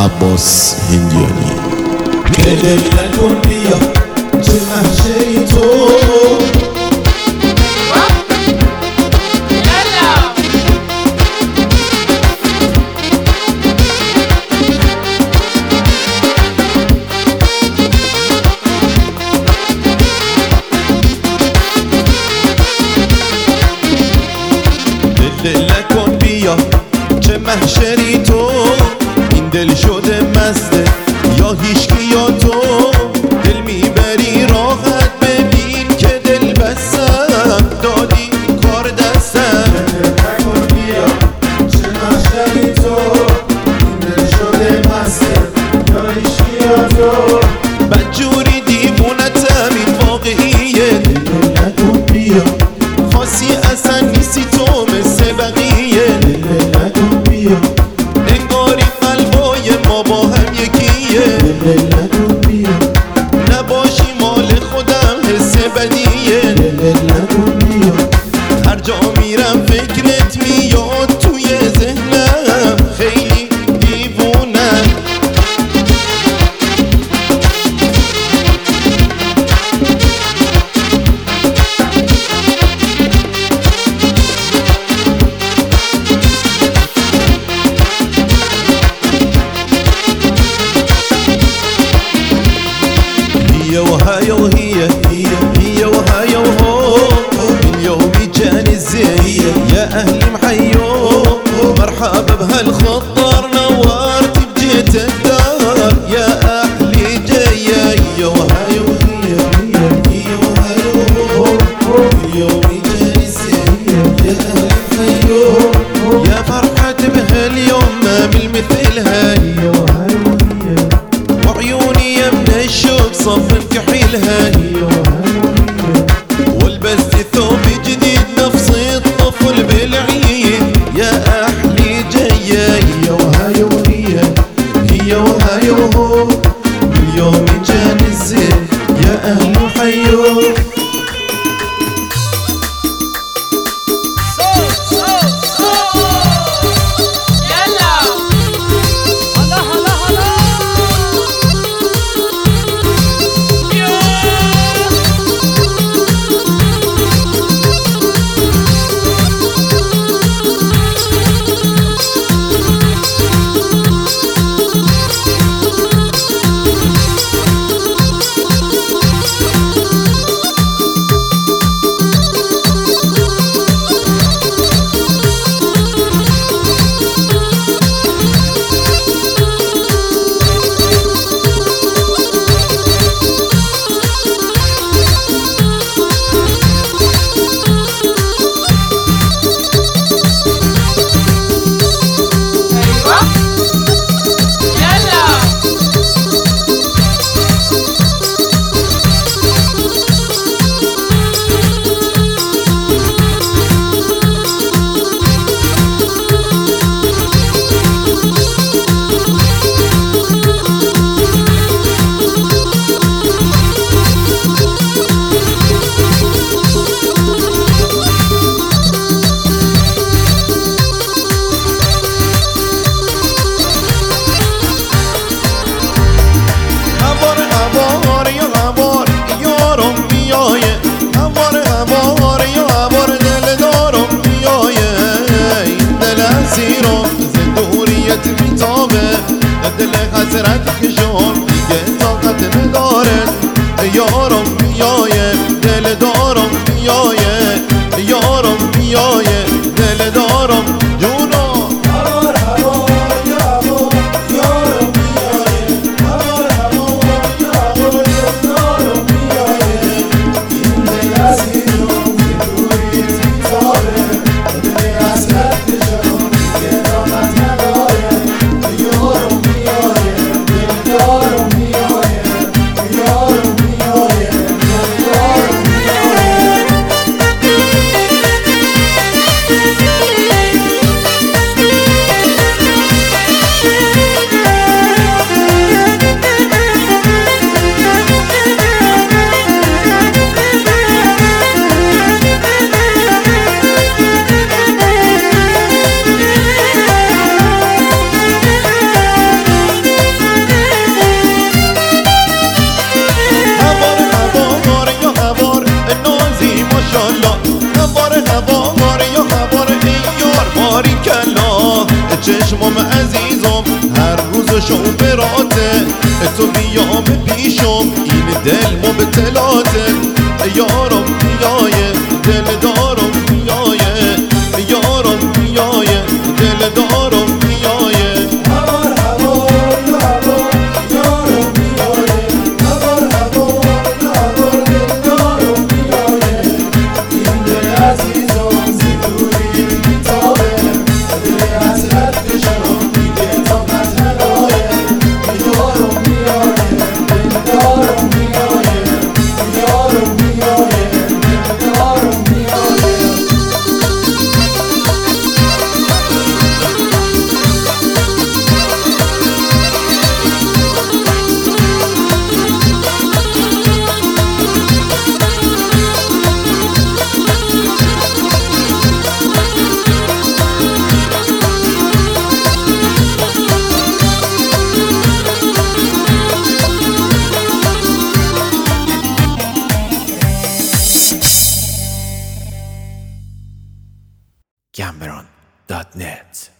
عباس هندیانی. دل نکن بیا چه محشری تو، دل نکن بیا چه محشری تو، این دل شده مزده یا هیچکی یا تو، دل میبری راحت ببین که دل بستم دادی کار دستم. دل نکن بیا چه محشری تو، این دل شده مزده یا هیچکی یا تو، بدجوری دیوونتم این واقعیه. دل نکن بیا خاصی اصلا نیستی تو مثل بقیه. دل نکن بیا انگاری قلبای ما با هم یکیه. دل نکن بیا نباشی مال خودم حس بدیه. دل نکن بیا هر جا میرم فکرت میاد توی ذهنم، خیلی دیوونم. هي وهاي وهي هي وهاي وهو، اليوم جاني الزين يا اهلي محيو، مرحبا بهالخطر نورت بجيت الدار يا اهلي جايه. هي وهاي وهي هي وهاي وهو، اليوم جاني الزين يا اهلي محيو، يا فرحت بهاليوم ما بالمثلها. هي وهاي وهي وعيوني يا من الشوق صف كحيلها. ولبست ثوب جديد نفس الطفل بالعيد يا احلي جايه. هي وهاي وهي هي وهاي وهو، اليوم جاني الزين يا اهل حيو. حسرتك شون دیگه طاقت نداره یارم بیایه دل دارم بیایه یارم بیایه دل دارم جونو چشمام عزیزم هر روز شو براته تو بیا به پیشم این دل مبتلاته یارم بیایه دل دارم بیایه یارم بیایه دل دارم بیایه Cameron.net